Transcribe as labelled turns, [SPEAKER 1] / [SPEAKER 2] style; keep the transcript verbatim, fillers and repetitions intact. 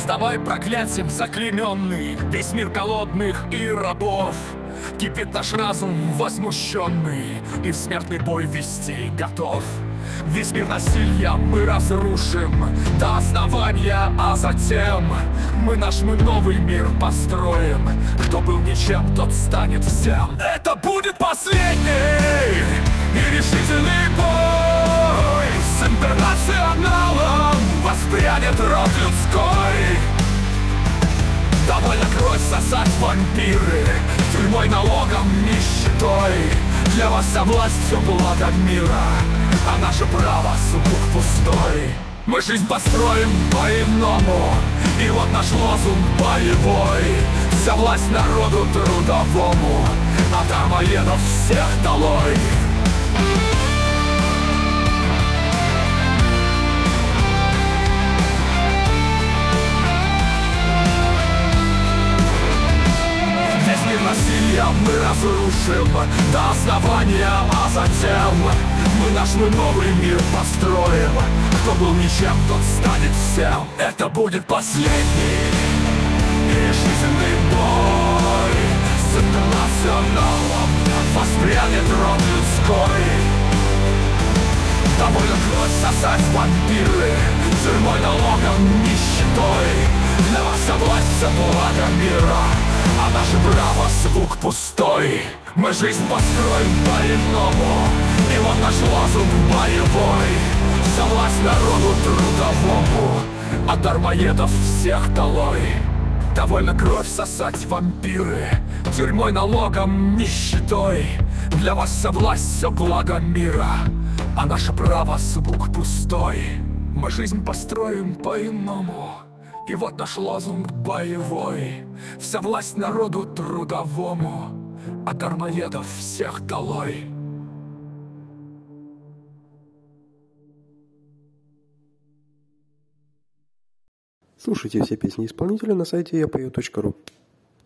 [SPEAKER 1] Вставай, проклятием заклейменный, весь мир голодных и рабов. Кипит наш разум возмущенный, и в смертный бой вести готов. Весь мир насилия мы разрушим до основания, а затем мы наш мы новый мир построим. Кто был ничем, тот станет всем. Это будет последний и решительный бой. С интернационалом воспрянет род людской. Довольно кровь сосать вампиры, тюрьмой, налогом, нищетой. Для вас вся власть, все благо мира, а наше право сундук пустой. Мы жизнь построим по-иному, и вот наш лозунг боевой. Вся власть народу трудовому, а дармоедов всех долой. Насилие мы разрушим до основания, а затем мы наш мы новый мир построим. Кто был ничем, тот станет всем. Это будет последний и решительный бой. С интернационалом воспрянет род людской. Довольно кровь сосать вампиры, тюрьмой, налогом, нищетой. Для вас вся власть, вся благо мира, а наше право звук пустой. Мы жизнь построим по-иному, и вот наш лозунг боевой. Вся власть народу трудовому, а дармоедов всех долой. Довольно кровь сосать вампиры, тюрьмой, налогом, нищетой. Для вас вся власть, все благо мира, а наше право звук пустой. Мы жизнь построим по-иному, и вот наш лозунг боевой. Вся власть народу трудовому, а дармоедов всех долой.
[SPEAKER 2] Слушайте все песни исполнителя на сайте я пою точка ру.